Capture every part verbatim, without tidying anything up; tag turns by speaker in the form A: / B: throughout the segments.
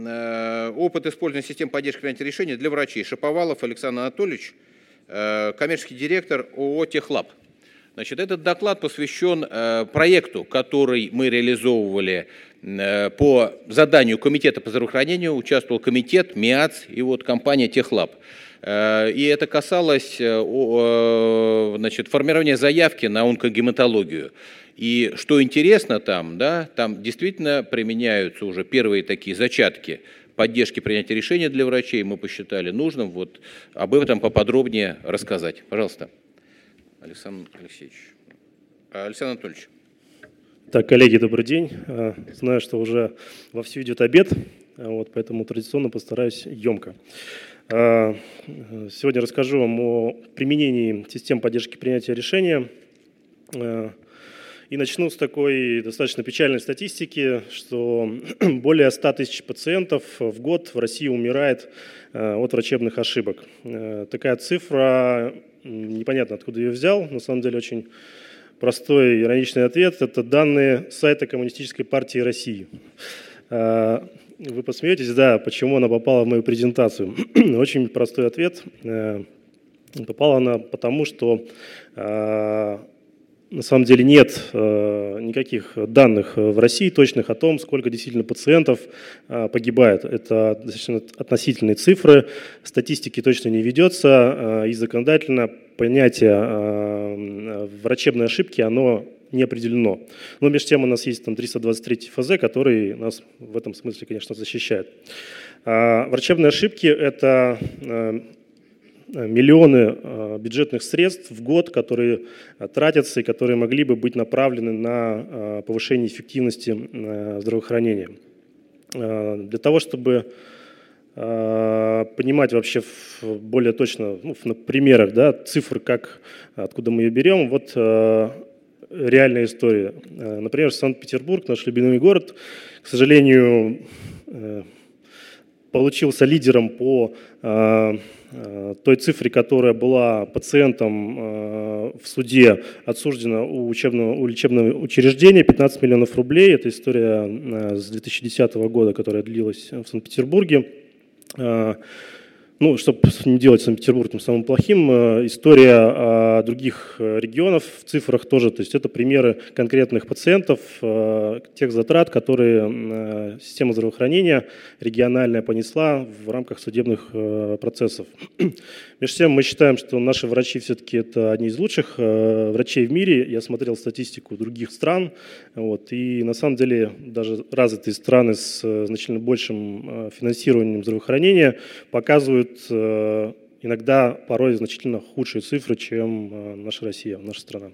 A: Опыт использования систем поддержки принятия решений для врачей. Шаповалов Александр Анатольевич, коммерческий директор ООО «Техлаб». Значит, этот доклад посвящен проекту, который мы реализовывали по заданию Комитета по здравоохранению. Участвовал комитет, МИАЦ и вот компания «Техлаб». И это касалось, значит, формирования заявки на онкогематологию. И что интересно там, да, там действительно применяются уже первые такие зачатки поддержки принятия решения для врачей. Мы посчитали нужным вот об этом поподробнее рассказать. Пожалуйста, Александр Алексеевич. Александр Анатольевич.
B: Так, коллеги, добрый день. Знаю, что уже вовсю идет обед, вот, поэтому традиционно постараюсь емко. Сегодня расскажу вам о применении систем поддержки принятия решения. И начну с такой достаточно печальной статистики, что более ста тысяч пациентов в год в России умирает от врачебных ошибок. Такая цифра, непонятно откуда ее взял, на самом деле очень простой и ироничный ответ. Это данные сайта Коммунистической партии России. Вы посмеетесь, да, почему она попала в мою презентацию. Очень простой ответ. Попала она потому, что на самом деле нет э, никаких данных в России точных о том, сколько действительно пациентов э, погибает. Это достаточно относительные цифры, статистики точно не ведется, э, и законодательно понятие э, врачебной ошибки, оно не определено. Но между тем у нас есть там триста двадцать третий эф зэ, который нас в этом смысле, конечно, защищает. Э, врачебные ошибки – это э, миллионы бюджетных средств в год, которые тратятся и которые могли бы быть направлены на повышение эффективности здравоохранения. Для того, чтобы понимать вообще более точно, ну, на примерах, да, цифр, как, откуда мы ее берем, вот реальная история. Например, Санкт-Петербург, наш любимый город, к сожалению, получился лидером по той цифре, которая была пациентом в суде отсуждена у, учебного, у лечебного учреждения, пятнадцать миллионов рублей. Это история с две тысячи десятого года, которая длилась в Санкт-Петербурге. Ну, чтобы не делать Санкт-Петербург тем самым плохим, история других регионов в цифрах тоже. То есть это примеры конкретных пациентов, тех затрат, которые система здравоохранения региональная понесла в рамках судебных процессов. Между тем мы считаем, что наши врачи все-таки это одни из лучших врачей в мире. Я смотрел статистику других стран, вот, и на самом деле даже развитые страны с значительно большим финансированием здравоохранения показывают иногда порой значительно худшие цифры, чем наша Россия, наша страна.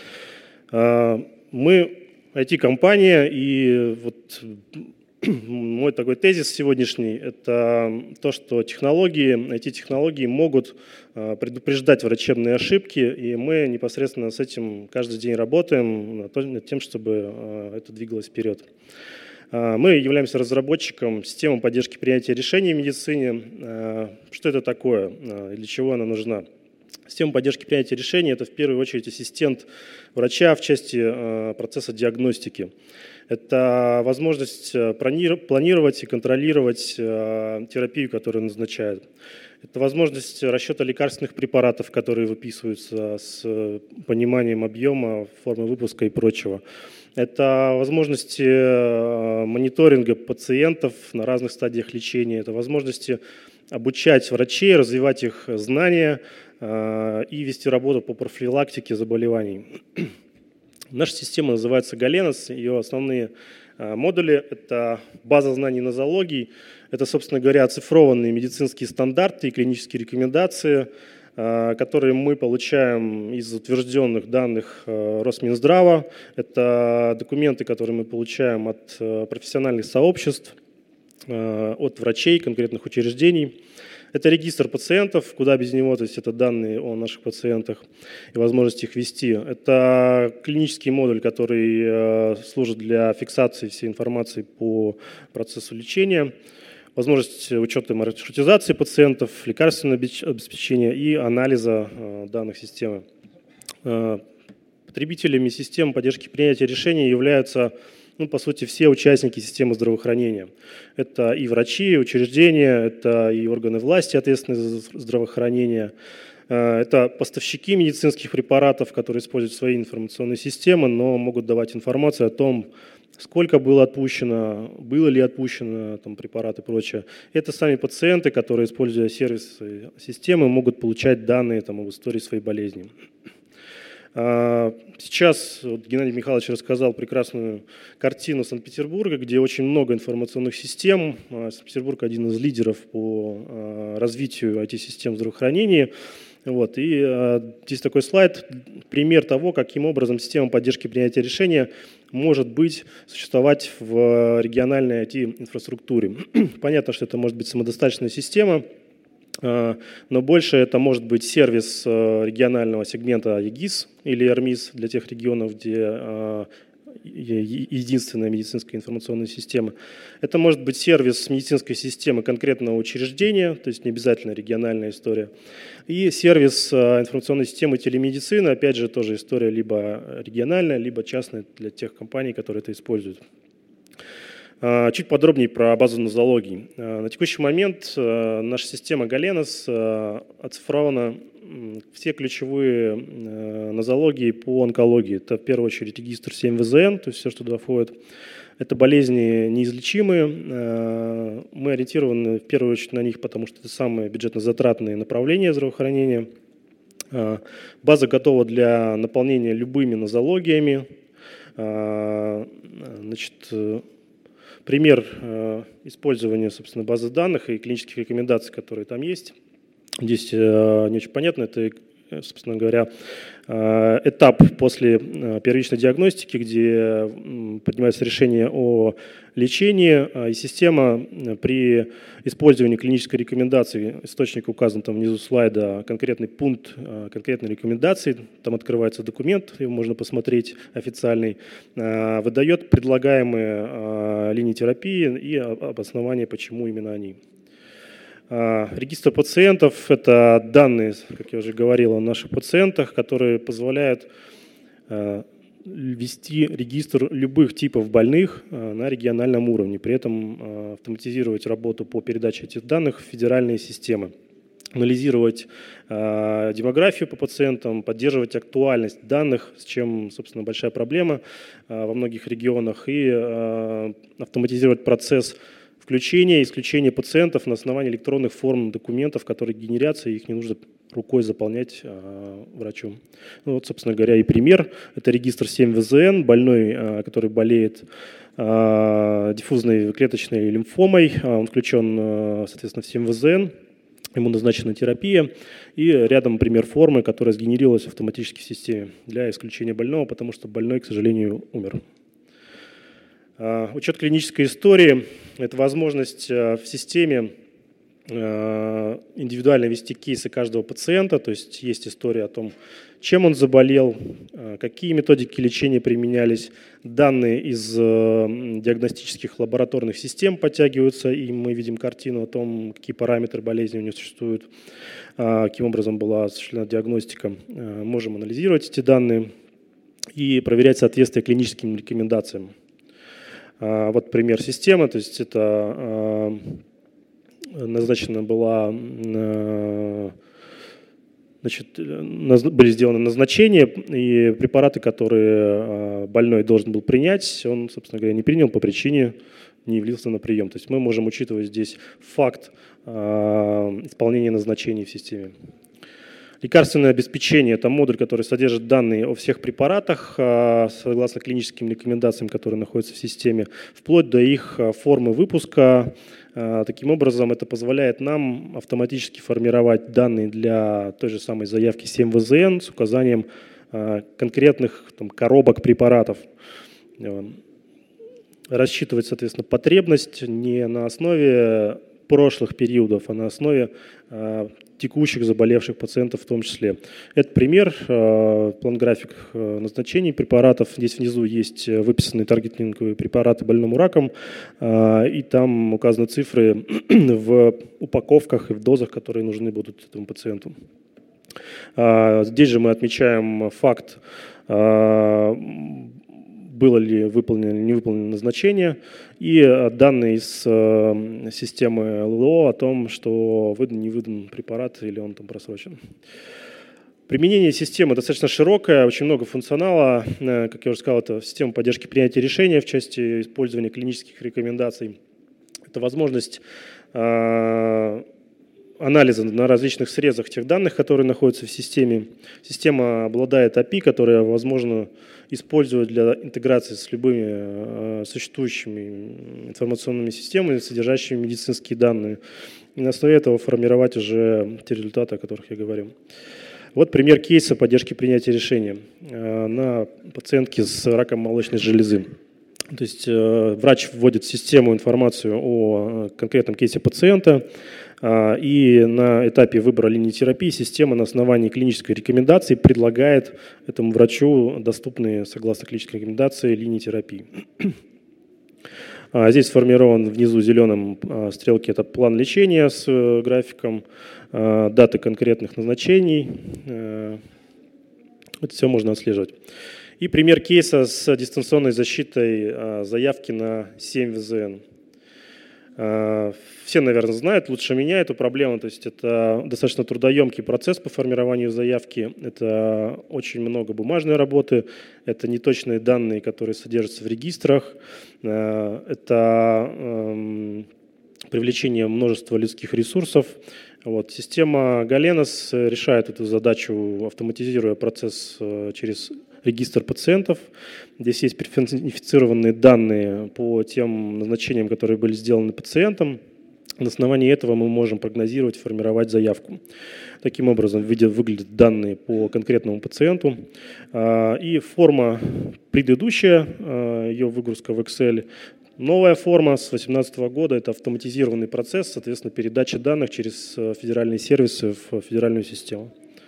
B: Мы ай ти-компания, и вот мой такой тезис сегодняшний – это то, что технологии, ай ти-технологии могут предупреждать врачебные ошибки, и мы непосредственно с этим каждый день работаем над тем, чтобы это двигалось вперед. Мы являемся разработчиком системы поддержки принятия решений в медицине. Что это такое и для чего она нужна? Система поддержки принятия решений – это в первую очередь ассистент врача в части процесса диагностики. Это возможность планировать и контролировать терапию, которую назначают. Это возможность расчета лекарственных препаратов, которые выписываются с пониманием объема, формы выпуска и прочего. Это возможности мониторинга пациентов на разных стадиях лечения. Это возможности обучать врачей, развивать их знания и вести работу по профилактике заболеваний. Наша система называется Галенос. Ее основные модули – это база знаний нозологии, это, собственно говоря, оцифрованные медицинские стандарты и клинические рекомендации, которые мы получаем из утвержденных данных Росминздрава. Это документы, которые мы получаем от профессиональных сообществ, от врачей, конкретных учреждений. Это регистр пациентов, куда без него, то есть это данные о наших пациентах и возможность их вести. Это клинический модуль, который служит для фиксации всей информации по процессу лечения. Возможность учета и маршрутизации пациентов, лекарственного обеспечения и анализа данных системы. Потребителями систем поддержки принятия решений являются ну, по сути, все участники системы здравоохранения. Это и врачи, и учреждения, это и органы власти, ответственные за здравоохранение, это поставщики медицинских препаратов, которые используют свои информационные системы, но могут давать информацию о том, сколько было отпущено, было ли отпущено там, препараты и прочее. Это сами пациенты, которые, используя сервисы системы, могут получать данные там, об истории своей болезни. Сейчас вот, Геннадий Михайлович рассказал прекрасную картину Санкт-Петербурга, где очень много информационных систем. Санкт-Петербург один из лидеров по развитию ай ти-систем здравоохранения. Вот. И э, здесь такой слайд, пример того, каким образом система поддержки принятия решения может быть существовать в региональной ай ти-инфраструктуре. Понятно, что это может быть самодостаточная система, э, но больше это может быть сервис э, регионального сегмента ЕГИС или ЭРМИС для тех регионов, где э, единственная медицинская информационная система. Это может быть сервис медицинской системы конкретного учреждения, то есть не обязательно региональная история. И сервис информационной системы телемедицины, опять же, тоже история либо региональная, либо частная для тех компаний, которые это используют. Чуть подробнее про базу нозологий. На текущий момент наша система Галенос оцифрована все ключевые нозологии по онкологии. Это в первую очередь регистр семь вэ зэ эн, то есть все, что туда входит. Это болезни неизлечимые. Мы ориентированы в первую очередь на них, потому что это самые бюджетно-затратные направления здравоохранения. База готова для наполнения любыми нозологиями. Значит, пример использования, собственно, базы данных и клинических рекомендаций, которые там есть. Здесь не очень понятно, это, собственно говоря, этап после первичной диагностики, где принимается решение о лечении, и система при использовании клинической рекомендации, источник указан там внизу слайда, конкретный пункт конкретной рекомендации, там открывается документ, его можно посмотреть официальный, выдает предлагаемые линии терапии и обоснование, почему именно они. Регистр пациентов – это данные, как я уже говорил, о наших пациентах, которые позволяют вести регистр любых типов больных на региональном уровне, при этом автоматизировать работу по передаче этих данных в федеральные системы, анализировать демографию по пациентам, поддерживать актуальность данных, с чем, собственно, большая проблема во многих регионах, и автоматизировать процесс включение и исключение пациентов на основании электронных форм документов, которые генерятся, и их не нужно рукой заполнять а, врачу. Ну, вот, собственно говоря, и пример. Это регистр семь вэ зэ эн, больной, а, который болеет а, диффузной клеточной лимфомой. А, он включен, а, соответственно, в семь вэ зэ эн. Ему назначена терапия. И рядом пример формы, которая сгенерировалась автоматически в системе для исключения больного, потому что больной, к сожалению, умер. Учет клинической истории – это возможность в системе индивидуально вести кейсы каждого пациента, то есть есть история о том, чем он заболел, какие методики лечения применялись, данные из диагностических лабораторных систем подтягиваются, и мы видим картину о том, какие параметры болезни у него существуют, каким образом была осуществлена диагностика. Можем анализировать эти данные и проверять соответствие клиническим рекомендациям. Вот пример системы, то есть это назначена была, значит, были сделаны назначения, и препараты, которые больной должен был принять, он, собственно говоря, не принял по причине не явился на прием. То есть мы можем учитывать здесь факт исполнения назначений в системе. Лекарственное обеспечение – это модуль, который содержит данные о всех препаратах, согласно клиническим рекомендациям, которые находятся в системе, вплоть до их формы выпуска. Таким образом, это позволяет нам автоматически формировать данные для той же самой заявки семь вэ зэ эн с указанием конкретных там, коробок препаратов. Рассчитывать, соответственно, потребность не на основе прошлых периодов, а на основе текущих заболевших пациентов в том числе. Это пример, план-график назначений препаратов. Здесь внизу есть выписанные таргетинговые препараты больному раком, и там указаны цифры в упаковках и в дозах, которые нужны будут этому пациенту. Здесь же мы отмечаем факт, был было ли выполнено или не выполнено назначение, и данные из системы эл эл о о том, что выдан, не выдан препарат или он там просрочен. Применение системы достаточно широкое, очень много функционала. Как я уже сказал, это система поддержки принятия решения в части использования клинических рекомендаций. Это возможность анализа на различных срезах тех данных, которые находятся в системе. Система обладает эй пи ай, которая возможно использовать для интеграции с любыми существующими информационными системами, содержащими медицинские данные. И на основе этого формировать уже те результаты, о которых я говорил. Вот пример кейса поддержки принятия решения на пациентке с раком молочной железы. То есть врач вводит в систему информацию о конкретном кейсе пациента, и на этапе выбора линии терапии система на основании клинической рекомендации предлагает этому врачу доступные, согласно клинической рекомендации, линии терапии. Здесь сформирован внизу зеленым стрелки, это план лечения с графиком, даты конкретных назначений. Это все можно отслеживать. И пример кейса с дистанционной защитой заявки на семь вэ зэ эн. Все, наверное, знают лучше меня эту проблему. То есть это достаточно трудоемкий процесс по формированию заявки. Это очень много бумажной работы. Это неточные данные, которые содержатся в регистрах. Это эм, привлечение множества людских ресурсов. Вот. Система Galenos решает эту задачу, автоматизируя процесс через регистр пациентов. Здесь есть персонифицированные данные по тем назначениям, которые были сделаны пациентом. На основании этого мы можем прогнозировать, формировать заявку. Таким образом выглядят данные по конкретному пациенту. И форма предыдущая, ее выгрузка в Excel. Новая форма с две тысячи восемнадцатого года – это автоматизированный процесс, соответственно, передача данных через федеральные сервисы в федеральную систему.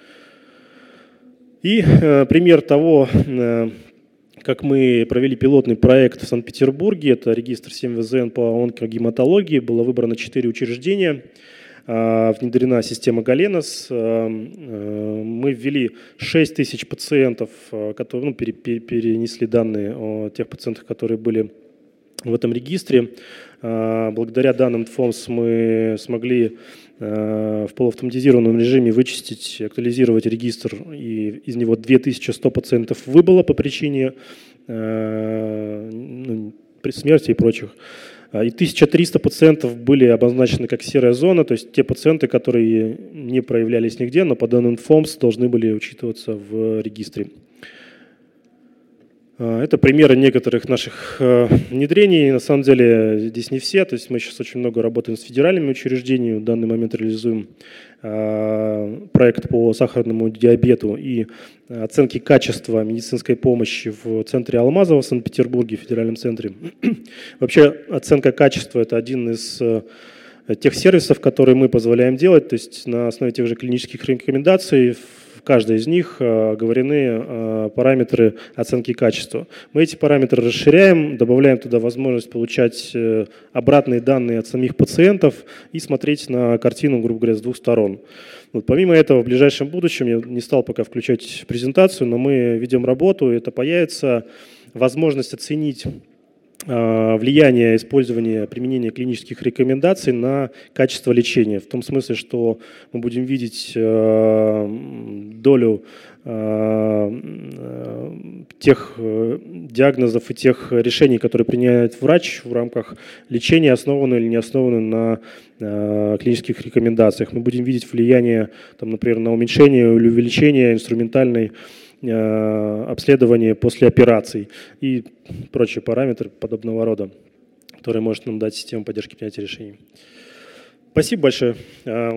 B: И э, пример того, э, как мы провели пилотный проект в Санкт-Петербурге, это регистр семь вэ зэ эн по онкогематологии, было выбрано четыре учреждения, э, внедрена система Galenos, э, э, мы ввели шесть тысяч пациентов, э, которые ну, пере, пере, перенесли данные о тех пациентах, которые были в этом регистре. Э, благодаря данным ТФОМС мы смогли в полуавтоматизированном режиме вычистить, актуализировать регистр, и из него две тысячи сто пациентов выбыло по причине э, ну, смерти и прочих. И тысяча триста пациентов были обозначены как серая зона, то есть те пациенты, которые не проявлялись нигде, но по данным ФОМС должны были учитываться в регистре. Это примеры некоторых наших внедрений. На самом деле здесь не все. То есть мы сейчас очень много работаем с федеральными учреждениями. В данный момент реализуем проект по сахарному диабету и оценки качества медицинской помощи в центре Алмазова в Санкт-Петербурге, в федеральном центре. Вообще оценка качества – это один из тех сервисов, которые мы позволяем делать. То есть на основе тех же клинических рекомендаций в каждой из них оговорены параметры оценки качества. Мы эти параметры расширяем, добавляем туда возможность получать обратные данные от самих пациентов и смотреть на картину, грубо говоря, с двух сторон. Вот, помимо этого, в ближайшем будущем, я не стал пока включать презентацию, но мы ведем работу, и это появится возможность оценить влияние использования, применения клинических рекомендаций на качество лечения. В том смысле, что мы будем видеть долю тех диагнозов и тех решений, которые принимает врач в рамках лечения, основанные или не основанные на клинических рекомендациях. Мы будем видеть влияние, там, например, на уменьшение или увеличение инструментальной обследование после операций и прочие параметры подобного рода, которые может нам дать система поддержки принятия решений. Спасибо большое.